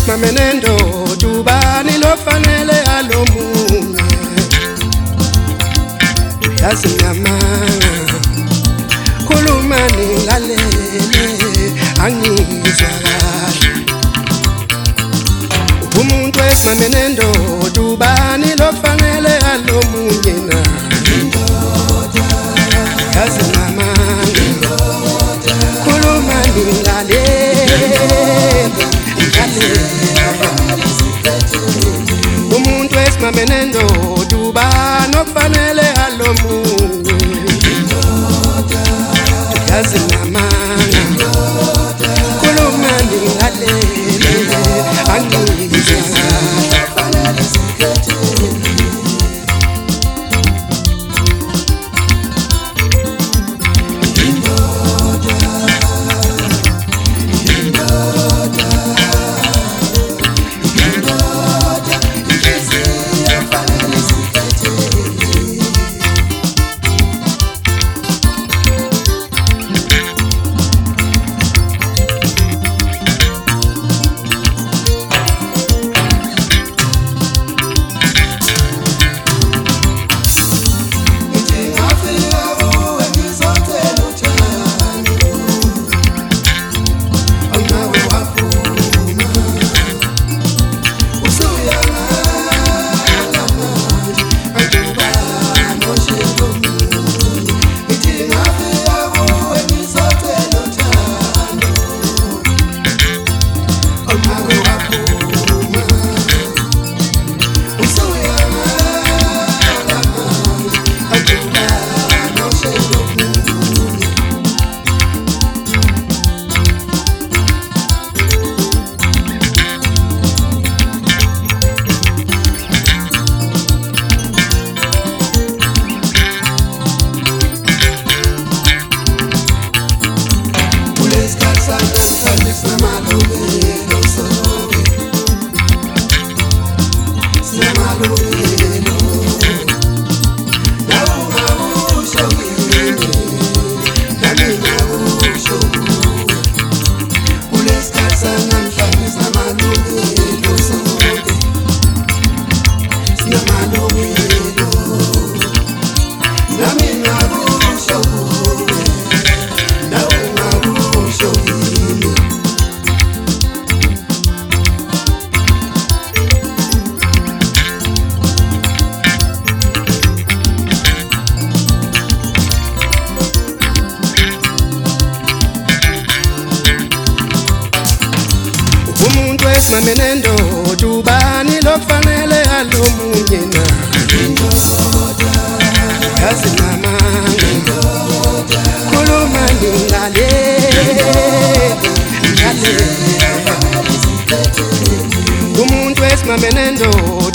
wesimame nendoda ubani lofanele alomunye uyazi ngamanga khuluma nilalele angizwa kahle umuntu wesimame nendoda ubani lofanele alomunye na uyazi ngamanga khuluma nilalele umuntu wesimame nendoda ubani okufanele alomunye uyazi ngamanga khuluma nilalele angizwa wesimame nendoda ubani lofanele alomunye na uyazi ngamanga khuluma nilalele umuntu wesimame nendoda